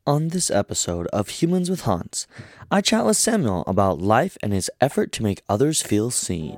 On this episode of Humans with Hans, I chat with Samuel about life and his effort to make others feel seen.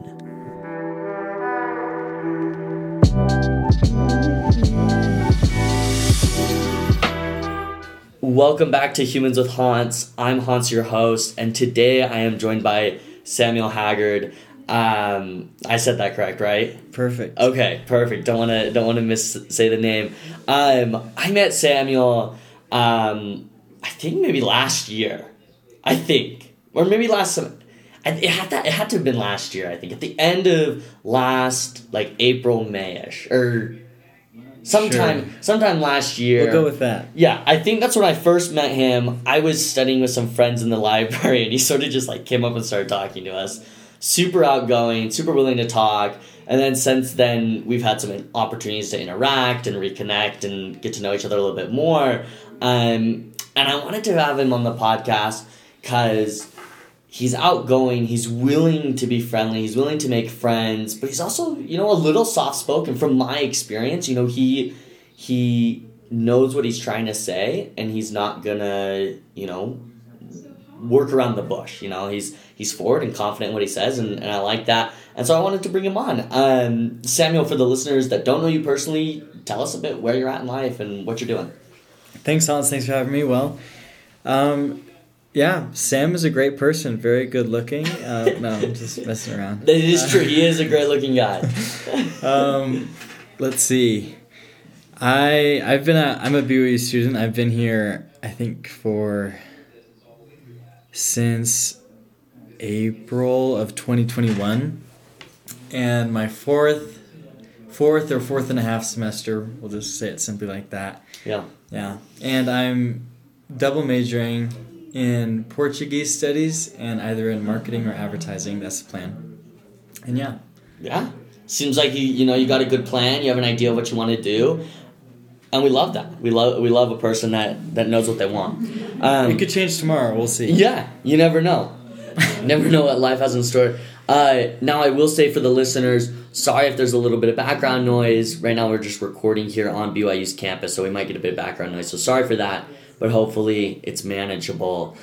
Welcome back to Humans with Hans. I'm Hans, your host, and today I am joined by Samuel Haggard. I said that correct, right? Perfect. Okay, perfect. Don't want to miss-say the name. I met Samuel. I think maybe last year. Or maybe last summer. It had to have been last year. I think at the end of last April, May-ish, or sometime last year. We'll go with that. Yeah, I think that's when I first met him. I was studying with some friends in the library, and he sort of just came up and started talking to us. Super outgoing, super willing to talk. And then since then, we've had some opportunities to interact and reconnect and get to know each other a little bit more. And I wanted to have him on the podcast because he's outgoing, he's willing to be friendly, he's willing to make friends, but he's also, a little soft-spoken. From my experience, he knows what he's trying to say, and he's not gonna, work around the bush. He's forward and confident in what he says, and I like that. And so I wanted to bring him on. Samuel, for the listeners that don't know you personally, tell us a bit where you're at in life and what you're doing. Thanks, Hans. Thanks for having me. Well, Sam is a great person, very good looking. No, I'm just messing around. It is true. He is a great looking guy. Let's see. I'm a BYU student. I've been here, I think, since April of 2021, and my fourth and a half semester. We'll just say it simply like that. Yeah. And I'm double majoring in Portuguese studies and either in marketing or advertising. That's the plan. And yeah. Seems like you got a good plan. You have an idea of what you want to do. And we love that. We love a person that knows what they want. It could change tomorrow. We'll see. Yeah, you never know. Never know what life has in store. Now, I will say for the listeners, sorry if there's a little bit of background noise. Right now, we're just recording here on BYU's campus, so we might get a bit of background noise. So sorry for that, but hopefully it's manageable.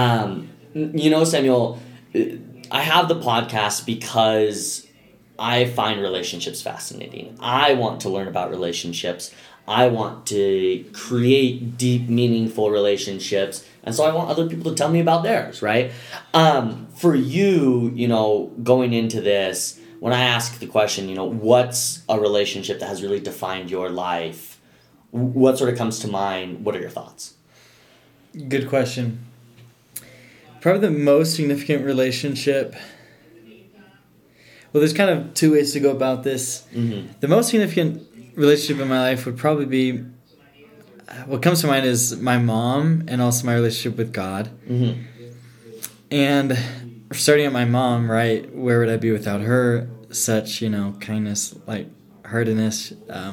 Samuel, I have the podcast because I find relationships fascinating. I want to learn about relationships. I want to create deep, meaningful relationships. And so I want other people to tell me about theirs, right? For you, going into this, when I ask the question, what's a relationship that has really defined your life? What sort of comes to mind? What are your thoughts? Good question. Probably the most significant relationship. Well, there's kind of two ways to go about this. Mm-hmm. The most significant relationship in my life would probably be, what comes to mind is my mom and also my relationship with God. Mm-hmm. And starting at my mom, right, where would I be without her? Such, kindness, heartedness.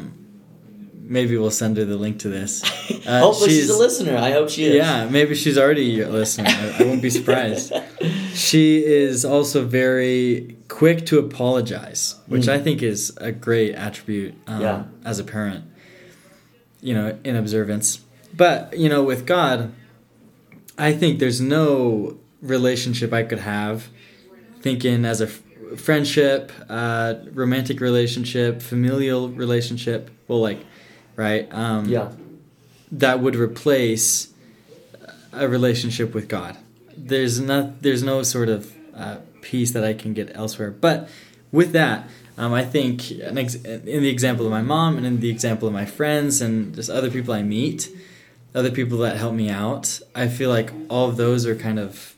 Maybe we'll send her the link to this. Hopefully she's a listener. I hope she is. Yeah, maybe she's already a listener. I won't be surprised. She is also very quick to apologize, which I think is a great attribute as a parent, in observance. But, with God, I think there's no relationship I could have, thinking as a friendship, romantic relationship, familial relationship, right? That would replace a relationship with God. There's no sort of peace that I can get elsewhere. But with that, I think in the example of my mom and in the example of my friends and just other people I meet, other people that help me out, I feel like all of those are kind of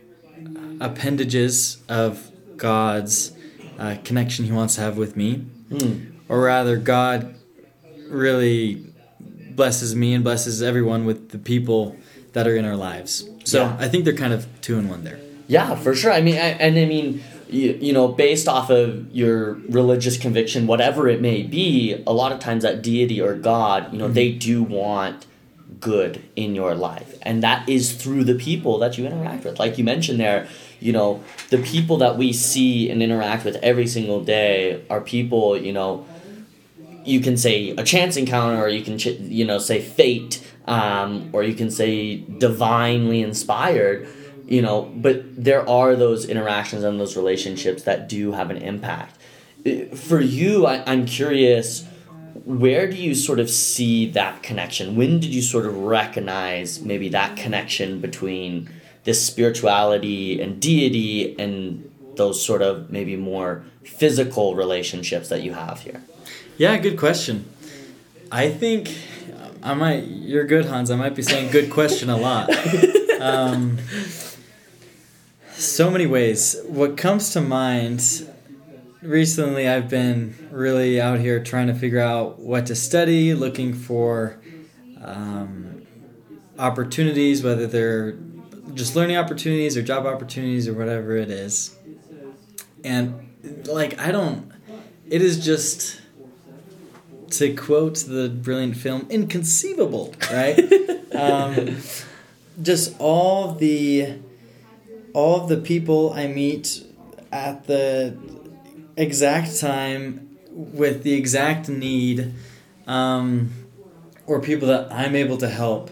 appendages of God's connection He wants to have with me. Or rather, God really blesses me and blesses everyone with the people that are in our lives. So I think they're kind of two in one there. Yeah, for sure. I mean, based off of your religious conviction, whatever it may be, a lot of times that deity or God, they do want good in your life. And that is through the people that you interact with. Like you mentioned there, the people that we see and interact with every single day are people, you can say a chance encounter, or you can, say fate. or you can say divinely inspired, but there are those interactions and those relationships that do have an impact. For you, I'm curious, where do you sort of see that connection? When did you sort of recognize maybe that connection between this spirituality and deity and those sort of maybe more physical relationships that you have here? Yeah, good question. I think you're good, Hans. I might be saying good question a lot. So many ways. What comes to mind, recently I've been really out here trying to figure out what to study, looking for opportunities, whether they're just learning opportunities or job opportunities or whatever it is. And it is just, to quote the brilliant film, inconceivable, right? Just all of the people I meet at the exact time with the exact need, or people that I'm able to help,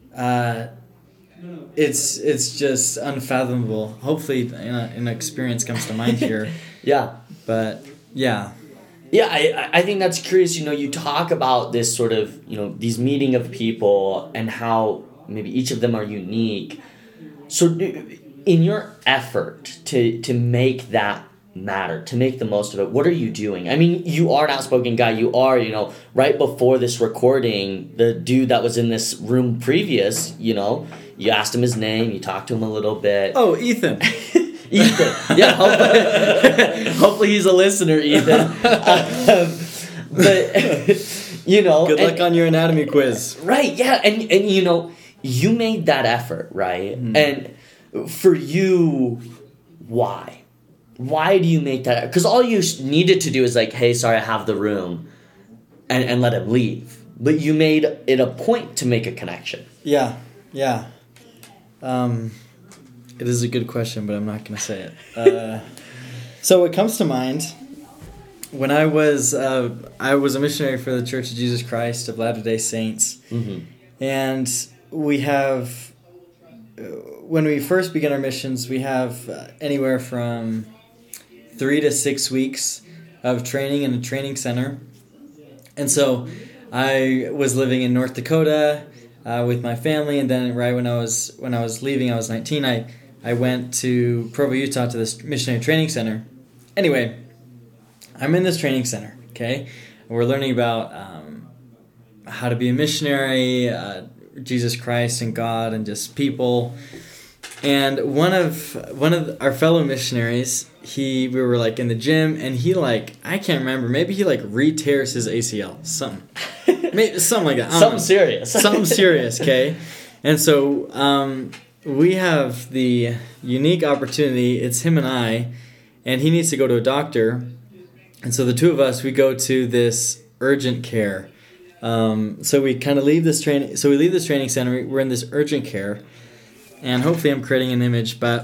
it's just unfathomable. Hopefully an experience comes to mind here. Yeah. But yeah. Yeah, I think that's curious. You talk about this sort of, these meeting of people and how maybe each of them are unique. So in your effort to make that matter, to make the most of it, what are you doing? I mean, you are an outspoken guy. You are, right before this recording, the dude that was in this room previous, you asked him his name, you talked to him a little bit. Oh, Ethan. Ethan. Yeah, hopefully he's a listener, Ethan. But, Good luck on your anatomy quiz. Right, yeah. And you made that effort, right? Mm. And for you, why? Why do you make that? Because all you needed to do is like, hey, sorry, I have the room, and let him leave. But you made it a point to make a connection. Yeah. It is a good question, but I'm not going to say it. So what comes to mind, when I was a missionary for the Church of Jesus Christ of Latter-day Saints, mm-hmm. and we have, when we first begin our missions, we have anywhere from 3 to 6 weeks of training in a training center. And so I was living in North Dakota with my family, and then right when I was leaving, I was 19, I went to Provo, Utah to this missionary training center. Anyway, I'm in this training center, okay? And we're learning about how to be a missionary, Jesus Christ and God and just people. And one of our fellow missionaries, we were like in the gym, and he I can't remember, maybe he re-tears his ACL, something like that. Something serious. Something serious, okay? And so we have the unique opportunity, it's him and I, and he needs to go to a doctor. And so the two of us, we go to this urgent care. So we kind of leave this training center, we're in this urgent care. And hopefully I'm creating an image, but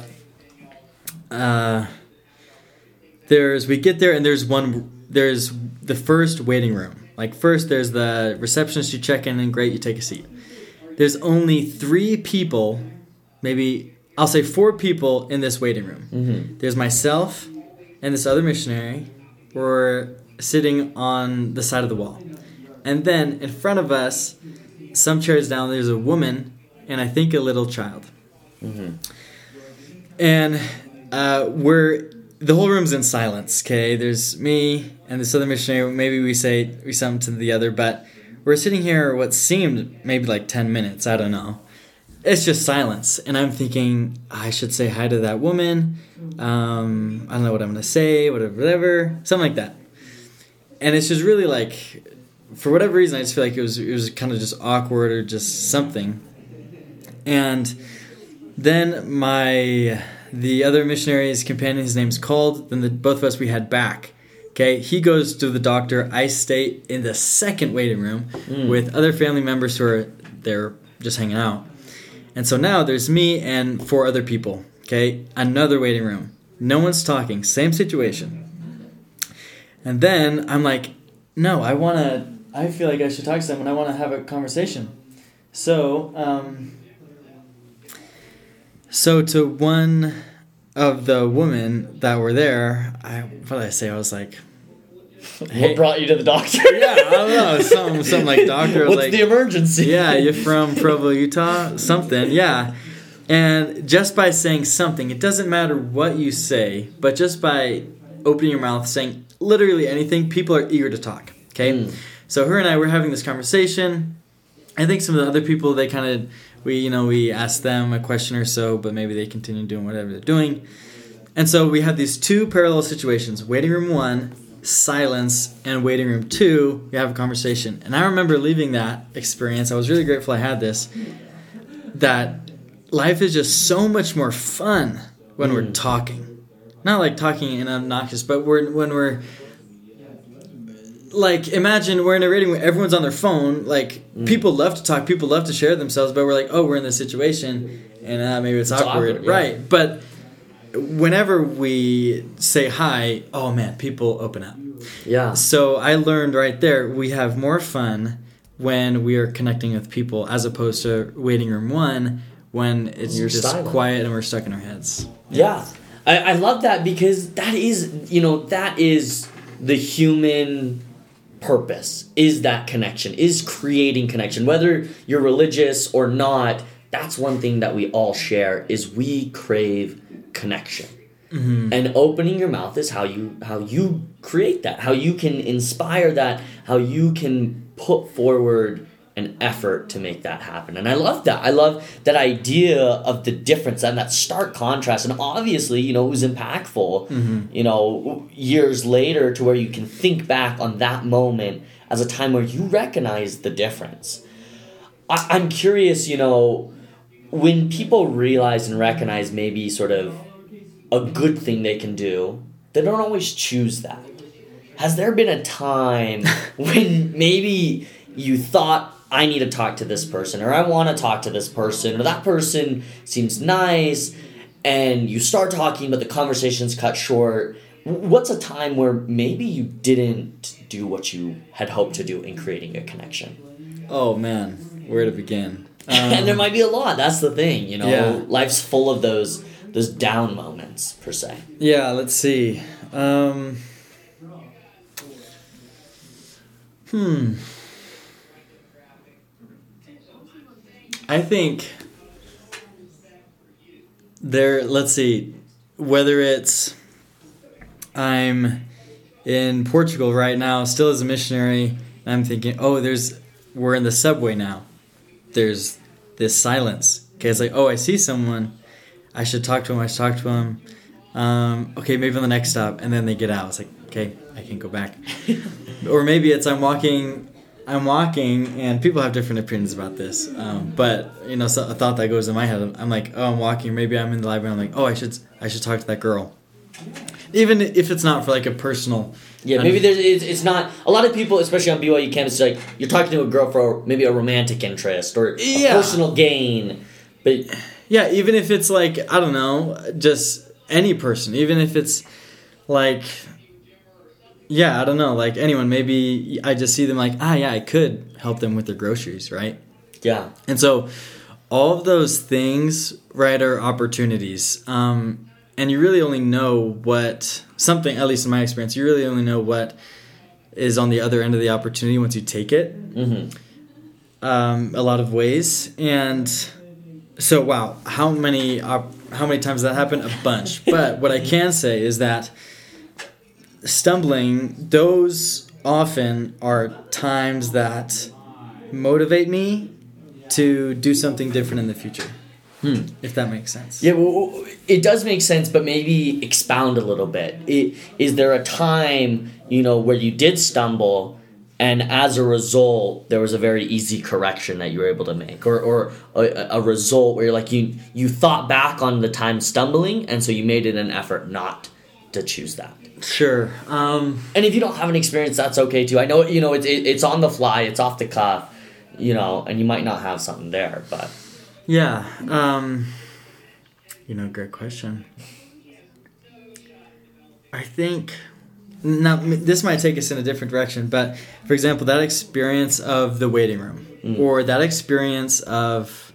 we get there, and there's the first waiting room. First there's the receptionist, you check in, and great, you take a seat. There's only 3 people, maybe I'll say 4 people in this waiting room. Mm-hmm. There's myself and this other missionary. We're sitting on the side of the wall. And then in front of us, some chairs down, there's a woman and I think a little child. Mm-hmm. And the whole room's in silence, okay? There's me and this other missionary. Maybe we say something to the other, but we're sitting here what seemed maybe 10 minutes. I don't know. It's just silence. And I'm thinking, I should say hi to that woman. I don't know what I'm going to say, whatever, something like that. And it's just really for whatever reason, I just feel like it was kind of just awkward or just something. And then the other missionary's companion, his name's called. Then both of us, we head back. Okay, he goes to the doctor. I stay in the second waiting room with other family members who are there just hanging out. And so now there's me and 4 other people. Okay, another waiting room. No one's talking. Same situation. And then I'm like, no, I feel like I should talk to someone. I want to have a conversation. So to one of the women that were there, what did I say? I was like, hey. What brought you to the doctor? Yeah, I don't know. Something like doctor. What's like, the emergency? Yeah, you're from Provo, Utah? Something, yeah. And just by saying something, it doesn't matter what you say, but just by opening your mouth, saying literally anything, people are eager to talk, okay? So her and I were having this conversation. I think some of the other people, they kind of, we asked them a question or so, but maybe they continue doing whatever they're doing. And so we had these two parallel situations. Waiting room 1, silence, and waiting room 2, we have a conversation. And I remember leaving that experience, I was really grateful I had this, that life is just so much more fun when we're talking. Not like talking in obnoxious, but when we're... Like, imagine we're in a reading where everyone's on their phone. Like, people love to talk, people love to share themselves, but we're like, oh, we're in this situation, and maybe it's awkward. Yeah. Right, but whenever we say hi, oh, man, people open up. Yeah. So I learned right there, we have more fun when we are connecting with people as opposed to waiting room 1 when it's just silent. Quiet and we're stuck in our heads. Yeah. I love that because that is the human... purpose is that connection, is creating connection. Whether you're religious or not, that's one thing that we all share is we crave connection. And opening your mouth is how you create that, how you can inspire that, how you can put forward an effort to make that happen. And I love that. I love that idea of the difference and that stark contrast. And obviously, it was impactful, years later to where you can think back on that moment as a time where you recognize the difference. I'm curious, when people realize and recognize maybe sort of a good thing they can do, they don't always choose that. Has there been a time when maybe you thought, I need to talk to this person, or I want to talk to this person, or that person seems nice, and you start talking, but the conversation's cut short? What's a time where maybe you didn't do what you had hoped to do in creating a connection? Oh, man. Where to begin? And there might be a lot. That's the thing, Yeah. Life's full of those down moments, per se. Yeah, let's see. I think let's see, whether it's I'm in Portugal right now, still as a missionary, and I'm thinking, we're in the subway now. There's this silence. Okay, it's like, I see someone. I should talk to him. Okay, maybe on the next stop, and then they get out. It's like, okay, I can go back. Or maybe it's I'm walking, and people have different opinions about this. But so a thought that goes in my head, I'm like, I'm walking. Maybe I'm in the library. I'm like, I should talk to that girl, even if it's not for like a personal. Yeah, maybe it's not. A lot of people, especially on BYU campus, like you're talking to a girl for maybe a romantic interest or a personal gain, but yeah, even if it's like I don't know, just any person, even if it's like. Yeah, I don't know, like anyone, maybe I just see them like, I could help them with their groceries, right? Yeah. And so all of those things, right, are opportunities. And you really only know something, at least in my experience, you really only know what is on the other end of the opportunity once you take it. A lot of ways. And so, wow, how many times does that happen? A bunch. But what I can say is that stumbling, those often are times that motivate me to do something different in the future. If that makes sense. Yeah, well, it does make sense, but maybe expound a little bit. Is there a time, where you did stumble, and as a result, there was a very easy correction that you were able to make, or a result where you're like you thought back on the time stumbling, and so you made it an effort not to choose that. Sure. And if you don't have an experience, that's okay too. I know, it's on the fly, it's off the cuff, and you might not have something there, but. Yeah. Great question. I think now this might take us in a different direction, but for example, that experience of the waiting room, or that experience of,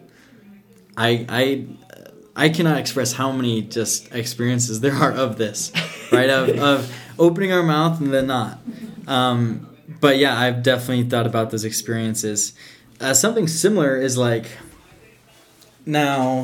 I cannot express how many just experiences there are of this, right? Of opening our mouth and then not. But yeah, I've definitely thought about those experiences. Something similar is like, now,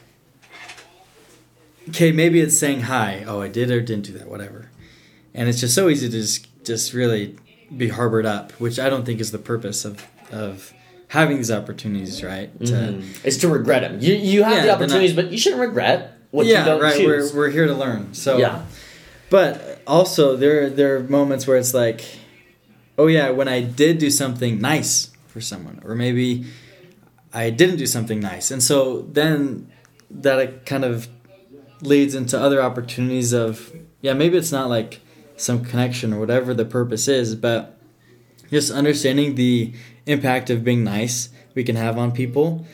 okay, maybe it's saying hi. Oh, I did or didn't do that, whatever. And it's just so easy to just really be harbored up, which I don't think is the purpose of having these opportunities, right? It's to regret them. You have the opportunities, but you shouldn't regret what you don't choose. We're here to learn. So yeah. But also there are moments where it's like, oh yeah, when I did do something nice for someone, or maybe I didn't do something nice. And so then that kind of leads into other opportunities of, maybe it's not like some connection or whatever the purpose is, but just understanding the impact of being nice we can have on people.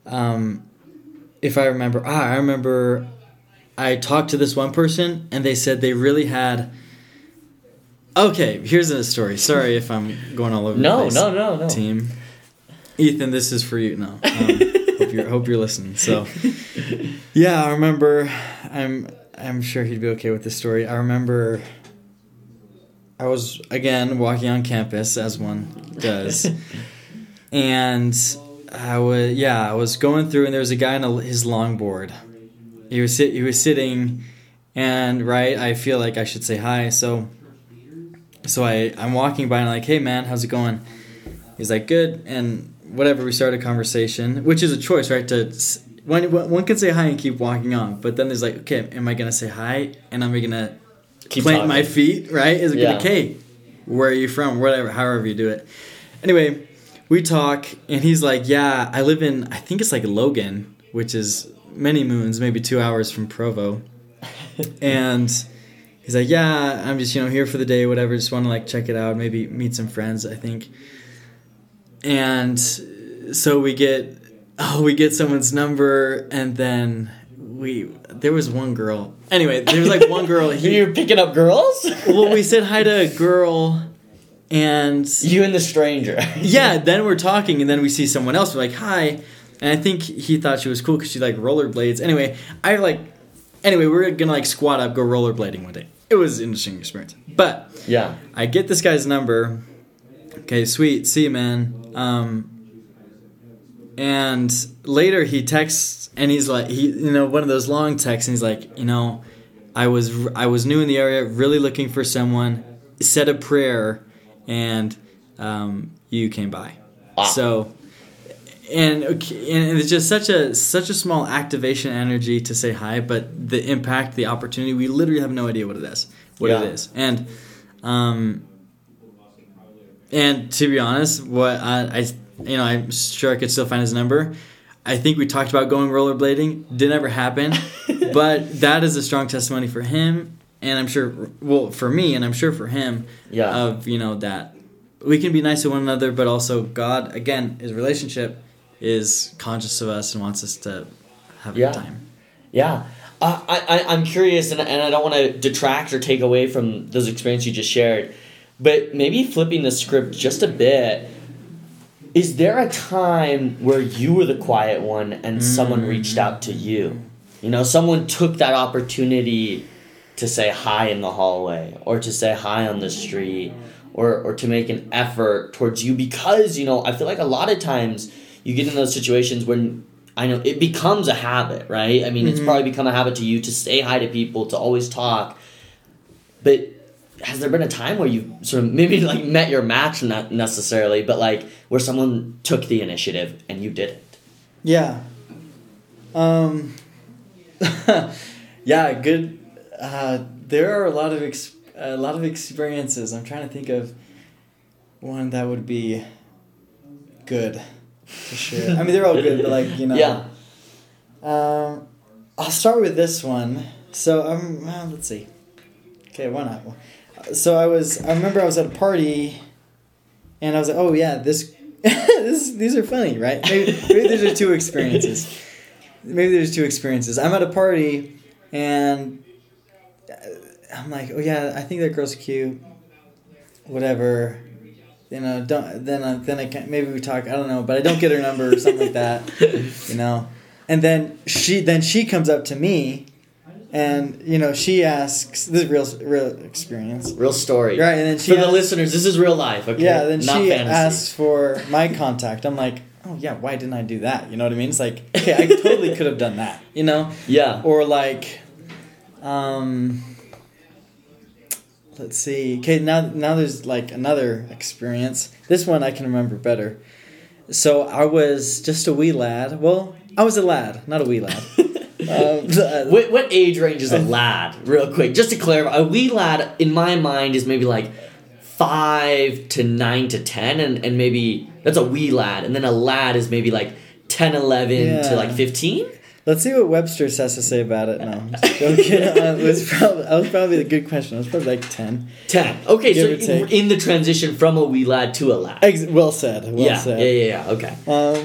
If I remember I talked to this one person and they said they really had... Okay, here's a story. Sorry if I'm going all over the place. No. Team. Ethan, this is for you. No. Hope you're listening. So, yeah, I remember... I'm sure he'd be okay with this story. I remember I was, again, walking on campus, as one does. And I was going through, and there was a guy on his longboard. He was sitting, and, right, I feel like I should say hi. So I'm walking by, and I'm like, hey, man, how's it going? He's like, good, and whatever, we started a conversation, which is a choice, right, one can say hi and keep walking on, but then there's like, okay, am I going to say hi, and am I going to plant my feet, right? Is it going to, okay, where are you from, whatever, however you do it. Anyway, we talk, and he's like, yeah, I live in, I think it's like Logan, which is many moons, maybe 2 hours from Provo, and he's like, yeah, I'm just, here for the day, whatever, just want to like check it out, maybe meet some friends, I think. And so we get someone's number, and then there was one girl. Anyway, there was like one girl. You're picking up girls? Well, we said hi to a girl, and... You and the stranger. Yeah, then we're talking, and then we see someone else. We're like, hi. And I think he thought she was cool because she like rollerblades. Anyway, we were going to like squat up, go rollerblading one day. It was an interesting experience. But yeah, I get this guy's number. Okay, sweet. See you, man. And later he texts, and he's like, one of those long texts, and he's like, I was new in the area, really looking for someone, said a prayer, and you came by. Wow. So, and it's just such a small activation energy to say hi, but the impact, the opportunity, we literally have no idea what it is. And to be honest, what I'm sure I could still find his number. I think we talked about going rollerblading. Didn't ever happen. But that is a strong testimony for him, and I'm sure, for me, and I'm sure for him, of, that we can be nice to one another, but also God, again, his relationship is conscious of us and wants us to have a good time. Yeah. I'm curious, and I don't want to detract or take away from those experiences you just shared, but maybe flipping the script just a bit. Is there a time where you were the quiet one and someone reached out to you? Someone took that opportunity to say hi in the hallway, or to say hi on the street, or to make an effort towards you, because, I feel like a lot of times you get in those situations when, I know, it becomes a habit, right? I mean, it's probably become a habit to you to say hi to people, to always talk. But has there been a time where you sort of maybe like met your match, not necessarily, but like where someone took the initiative and you didn't? Yeah. Yeah, good. There are a lot of experiences. I'm trying to think of one that would be good to share. I mean, they're all good, but like, Yeah. I'll start with this one. So let's see. Okay, why not? So I remember I was at a party, and I was like, oh yeah, these are funny, right? Maybe there's two experiences. I'm at a party, and I'm like, oh yeah, I think that girl's cute. Whatever. You know, then I can't, maybe we talk, I don't know, but I don't get her number or something like that. You know. And then she comes up to me, and you know, she asks, this is real experience, real story, right? And then for the listeners, this is real life, okay? Yeah. Then not she fantasy. asks for my contact. I'm like, oh yeah, why didn't I do that? You know what I mean? It's like, okay, I totally could have done that. You know? Yeah. Or like, let's see. Okay, now there's like another experience. This one I can remember better. So I was just a wee lad. Well, I was a lad, not a wee lad. What age range is a lad? Real quick, just to clarify, a wee lad in my mind is maybe like 5 to 9 to 10, and maybe that's a wee lad, and then a lad is maybe like 10, 11 to like 15. Let's see what Webster has to say about it. No, I'm just joking. That was probably a good question. I was probably like 10. 10. Okay, so in the transition from a wee lad to a lad. Well said. Well said. Yeah. Okay.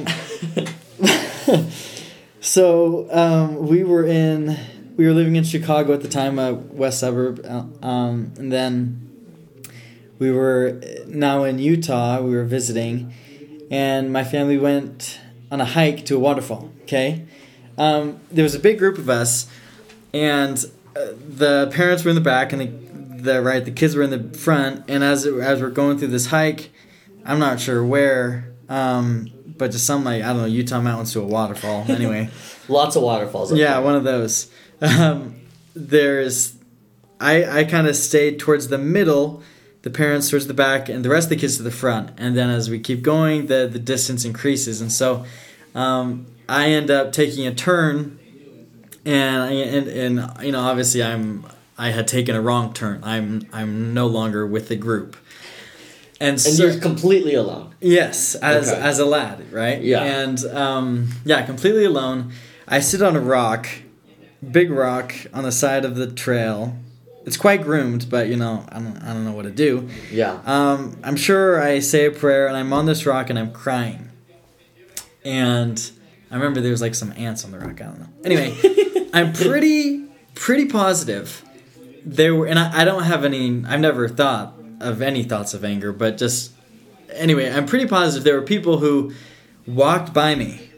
So we were living in Chicago at the time, a west suburb, and then we were now in Utah. We were visiting, and my family went on a hike to a waterfall. Okay. There was a big group of us, and the parents were in the back, and the kids were in the front. And as we're going through this hike, I'm not sure where, but just some like, I don't know, Utah mountains to a waterfall. Anyway, lots of waterfalls. Yeah, one of those. I kind of stayed towards the middle, the parents towards the back, and the rest of the kids to the front. And then as we keep going, the distance increases, and so. I end up taking a turn, and you know, obviously I had taken a wrong turn. I'm no longer with the group, and so, you're completely alone. Yes, as a lad, right? Yeah, and completely alone. I sit on a rock, big rock on the side of the trail. It's quite groomed, but you know, I don't know what to do. Yeah. I'm sure I say a prayer, and I'm on this rock, and I'm crying, and. I remember there was like some ants on the rock. I don't know. Anyway, I'm pretty positive there were, and I don't have any. I've never thought of any thoughts of anger, but just anyway, I'm pretty positive there were people who walked by me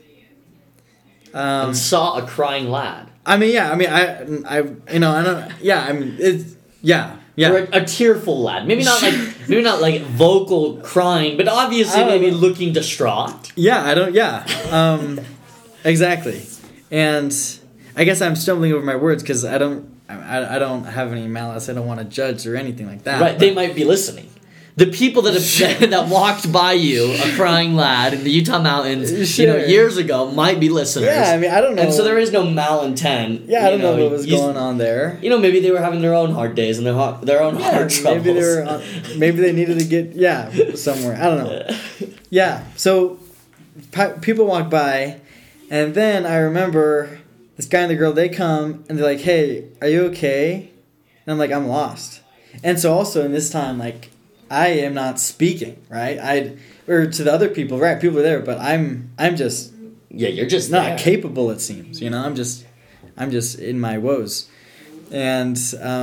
and saw a crying lad. I mean, yeah. I mean, I you know, I don't. Yeah, I mean, it's yeah. Yeah. Or a tearful lad. Maybe not like vocal crying, but obviously maybe looking distraught. Yeah, I don't. Yeah. Exactly, and I guess I'm stumbling over my words because I don't have any malice. I don't want to judge or anything like that. Right, they might be listening. The people that walked by you, a crying lad in the Utah mountains, sure. You know, years ago, might be listeners. Yeah, I mean, I don't know. And so there is no malintent. Yeah, I don't know what was going on there. You know, maybe they were having their own hard days and their own hard troubles. Maybe they needed to get somewhere. I don't know. Yeah, so people walk by. And then I remember this guy and the girl, they come and they're like, hey, are you okay? And I'm like, I'm lost. And so also in this time, like, I am not speaking, right? Or to the other people, right? People are there, but I'm just... Yeah, you're just not there. Capable, it seems, you know? I'm just in my woes. And,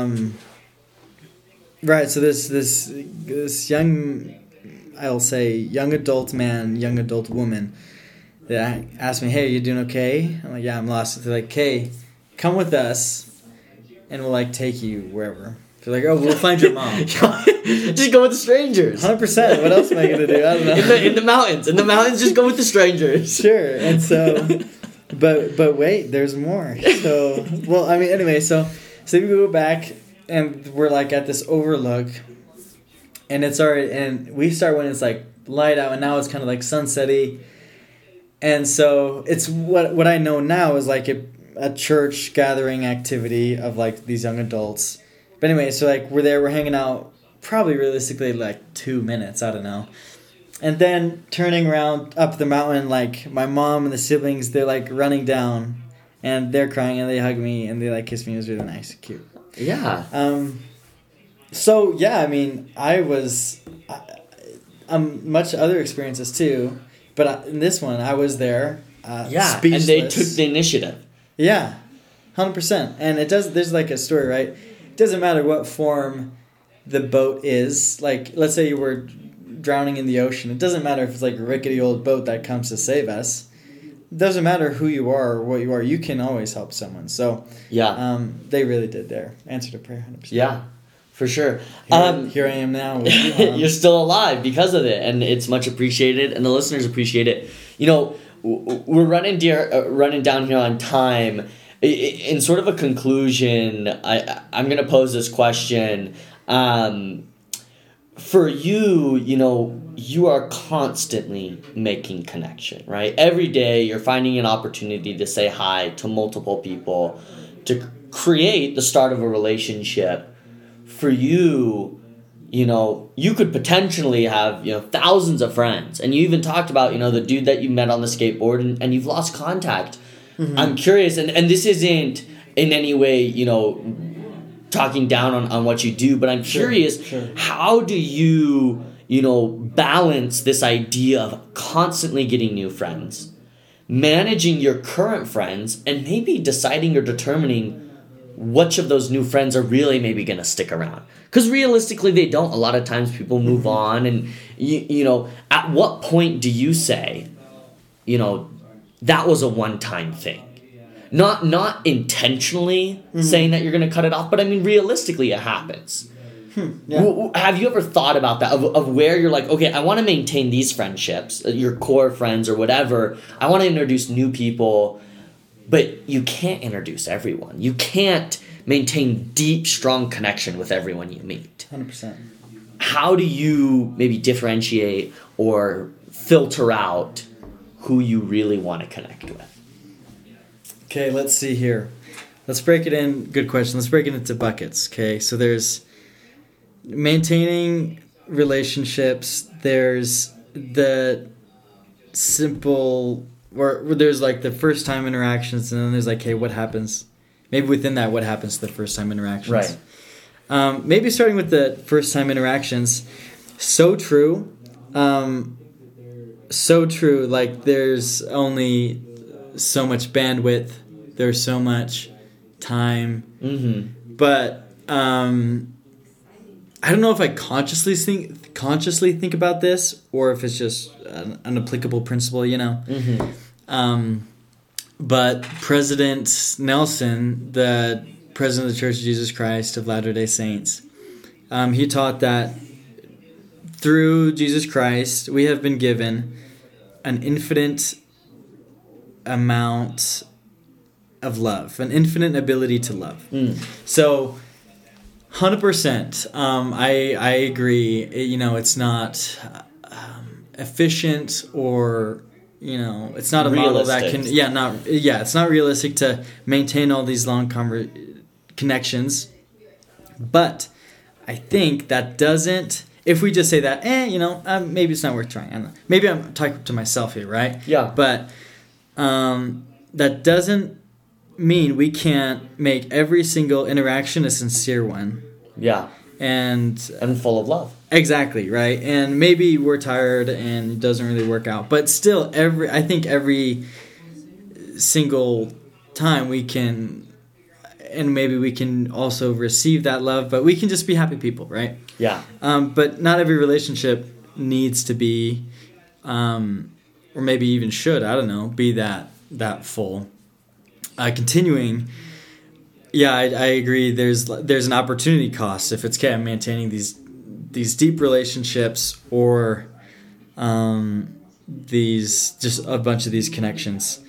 right, so this young, I'll say, young adult man, young adult woman... They asked me, hey, are you doing okay? I'm like, yeah, I'm lost. They're like, hey, come with us, and we'll, like, take you wherever. They're like, oh, we'll find your mom. Just go with the strangers. 100%. What else am I going to do? I don't know. In the mountains. In the mountains, just go with the strangers. Sure. And so, but wait, there's more. So, well, I mean, anyway, so we go back, and we're, like, at this overlook, and it's already, and we start when it's, like, light out, and now it's kind of, like, sunset-y. And so it's what I know now is like a church gathering activity of like these young adults. But anyway, so like we're hanging out probably realistically like 2 minutes, I don't know. And then turning around up the mountain, like my mom and the siblings, they're like running down and they're crying and they hug me and they like kiss me. It was really nice, cute. Yeah. So yeah, I mean, much other experiences too. But in this one, I was there, speechless. And they took the initiative. Yeah, 100%. And there's like a story, right? doesn't matter what form the boat is. Like, let's say you were drowning in the ocean. It doesn't matter if it's like a rickety old boat that comes to save us. It doesn't matter who you are or what you are. You can always help someone. So they really did there. Answer to prayer, 100%. Yeah, for sure. Here I am now with you, You're still alive because of it, and it's much appreciated, and the listeners appreciate it. You know, we're running down here on time. In sort of a conclusion, I'm going to pose this question. For you, you know, you are constantly making connection, right? Every day you're finding an opportunity to say hi to multiple people, to create the start of a relationship. For you, you know, you could potentially have, you know, thousands of friends. And you even talked about, you know, the dude that you met on the skateboard and you've lost contact. Mm-hmm. I'm curious, and this isn't in any way, you know, talking down on what you do, but I'm curious, how do you, you know, balance this idea of constantly getting new friends, managing your current friends, and maybe deciding or determining which of those new friends are really maybe going to stick around? Because realistically, they don't. A lot of times people move on, and, you know, at what point do you say, you know, that was a one-time thing? Not intentionally saying that you're going to cut it off, but I mean, realistically, it happens. Yeah. Have you ever thought about that, of where you're like, okay, I want to maintain these friendships, your core friends or whatever. I want to introduce new people, but you can't introduce everyone. You can't maintain deep, strong connection with everyone you meet. 100%. How do you maybe differentiate or filter out who you really want to connect with? Okay, let's see here. Let's break it in. Good question. Let's break it into buckets. Okay, so there's maintaining relationships. There's the simple, where there's like the first time interactions, and then there's like, hey, what happens? Maybe within that, what happens to the first time interactions? Right. Maybe starting with the first time interactions. So true. So true. Like, there's only so much bandwidth, there's so much time, but I don't know if I consciously think about this, or if it's just an applicable principle, you know. But President Nelson, the president of the Church of Jesus Christ of Latter-day Saints, he taught that through Jesus Christ we have been given an infinite amount of love, an infinite ability to love. So 100%, I agree. You know, it's not efficient, or, you know, it's not a model that can it's not realistic to maintain all these long connections. But I think that doesn't, if we just say that, you know, maybe it's not worth trying. I don't know. Maybe I'm talking to myself here, right? Yeah. But that doesn't mean we can't make every single interaction a sincere one. Yeah. And full of love. Exactly, right? And maybe we're tired and it doesn't really work out. But still, I think every single time we can, and maybe we can also receive that love, but we can just be happy people, right? Yeah. But not every relationship needs to be, or maybe even should, I don't know, be that full. Continuing, yeah, I agree. There's an opportunity cost if it's maintaining these deep relationships, or these just a bunch of these connections.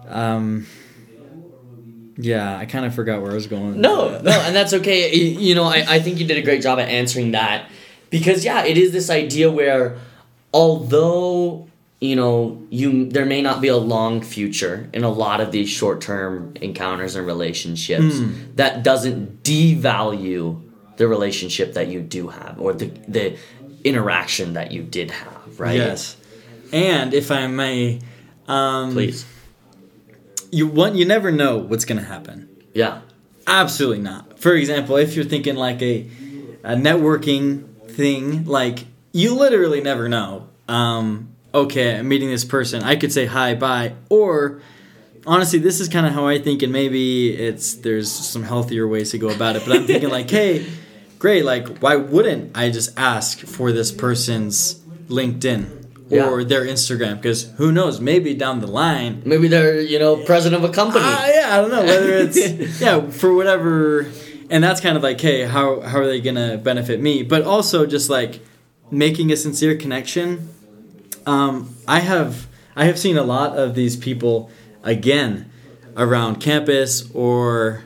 Yeah, I kind of forgot where I was going. No, and that's okay. You know, I think you did a great job at answering that, because yeah, it is this idea where, although, you know, there may not be a long future in a lot of these short-term encounters and relationships, that doesn't devalue the relationship that you do have, or the interaction that you did have, right? Yes. And if I may, please. You never know what's going to happen. Yeah. Absolutely not. For example, if you're thinking like a networking thing, like, you literally never know. Okay, I'm meeting this person. I could say hi, bye, or honestly, this is kind of how I think, and maybe there's some healthier ways to go about it. But I'm thinking like, hey, great, like why wouldn't I just ask for this person's LinkedIn? Or their Instagram, because who knows? Maybe down the line, maybe they're president of a company. I don't know whether it's for whatever, and that's kind of like, hey, how are they gonna benefit me? But also just like making a sincere connection. I have seen a lot of these people again around campus or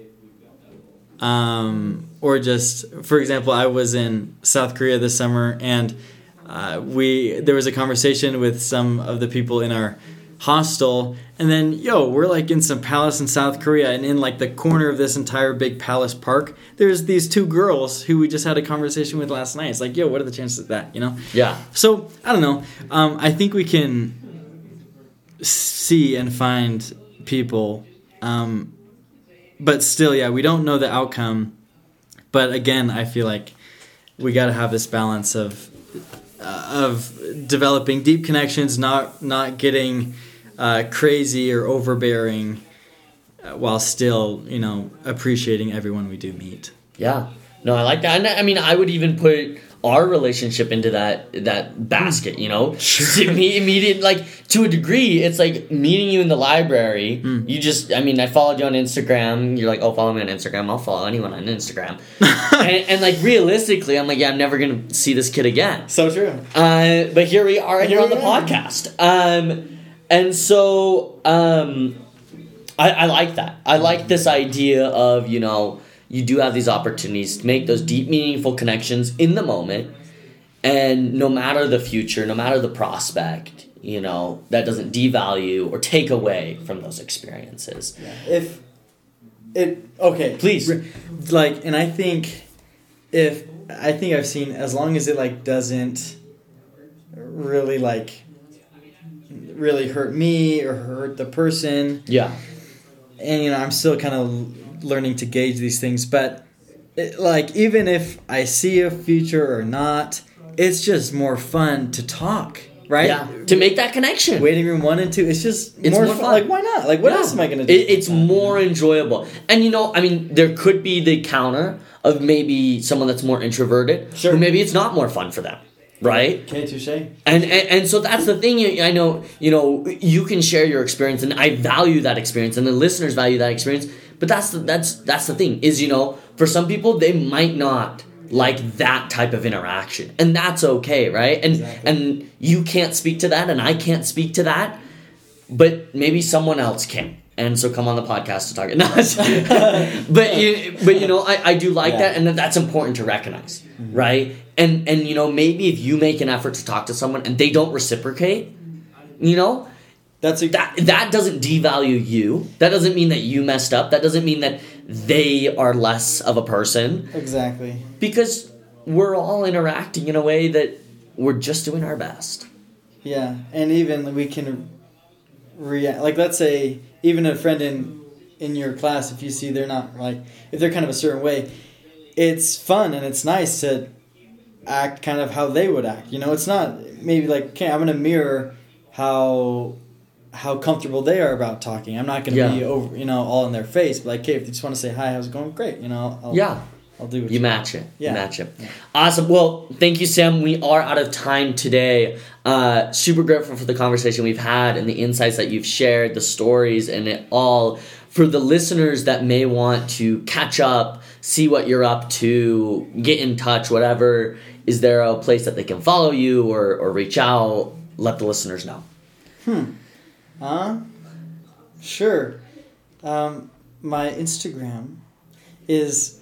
just, for example, I was in South Korea this summer, and there was a conversation with some of the people in our hostel, and then we're like in some palace in South Korea, and in like the corner of this entire big palace park, there's these two girls who we just had a conversation with last night. It's like, what are the chances of that? Yeah. So I don't know. I think we can see and find people, but still, we don't know the outcome. But again, I feel like we got to have this balance of developing deep connections, not getting crazy or overbearing, while still appreciating everyone we do meet. Yeah, no, I like that. And I mean, I would even put our relationship into that basket. Sure. Immediate, like to a degree, it's like meeting you in the library. You just, I followed you on Instagram. You're like, oh, follow me on Instagram. I'll follow anyone on Instagram. and like realistically, I'm like, I'm never gonna see this kid again. So true. But here we are, and you're on the podcast. And so I like that. I like this idea of you do have these opportunities to make those deep, meaningful connections in the moment. And no matter the future, no matter the prospect, that doesn't devalue or take away from those experiences. Yeah. Please. Like, and I think I've seen, as long as it like doesn't really really hurt me or hurt the person. Yeah. And I'm still kind of learning to gauge these things, but even if I see a future or not, it's just more fun to talk, right? Yeah, to make that connection. Waiting room 1 and 2, it's just more fun. Like, why not? Like, what else am I going to do? It's more enjoyable. And there could be the counter of maybe someone that's more introverted. Sure. Or maybe it's not more fun for them. Right? Okay, touché. And so that's the thing. I know, you can share your experience, and I value that experience, and the listeners value that experience. But that's the thing is, for some people, they might not like that type of interaction, and that's okay, right? And exactly. And you can't speak to that, and I can't speak to that, but maybe someone else can. And so come on the podcast to talk. No, but I do like that, and that's important to recognize, right? And maybe if you make an effort to talk to someone and they don't reciprocate, that doesn't devalue you. That doesn't mean that you messed up. That doesn't mean that they are less of a person. Exactly. Because we're all interacting in a way that we're just doing our best. Yeah, and even we can react. Like, let's say even a friend in your class, if you see they're not if they're kind of a certain way, it's fun and it's nice to act kind of how they would act. It's not maybe like, okay, I'm going to mirror how comfortable they are about talking. I'm not going to be over, all in their face. But like, okay, if you just want to say hi, how's it going? Great, I'll do what you match it. Yeah. You match it. Yeah. Awesome. Well, thank you, Sam. We are out of time today. Super grateful for the conversation we've had and the insights that you've shared, the stories, and it all. For the listeners that may want to catch up, see what you're up to, get in touch, whatever, is there a place that they can follow you or reach out? Let the listeners know. Sure. My Instagram is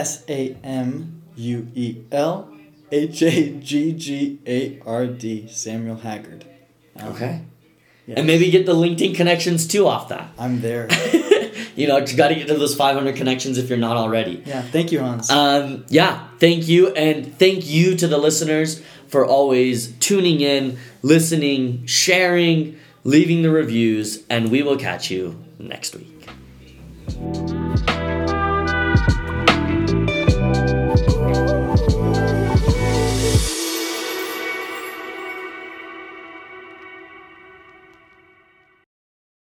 SamuelHaggard. Samuel Haggard. Okay. Yes. And maybe get the LinkedIn connections too off that. I'm there. You got to get to those 500 connections if you're not already. Yeah. Thank you, Hans. Thank you. And thank you to the listeners for always tuning in, listening, sharing, leaving the reviews, and we will catch you next week.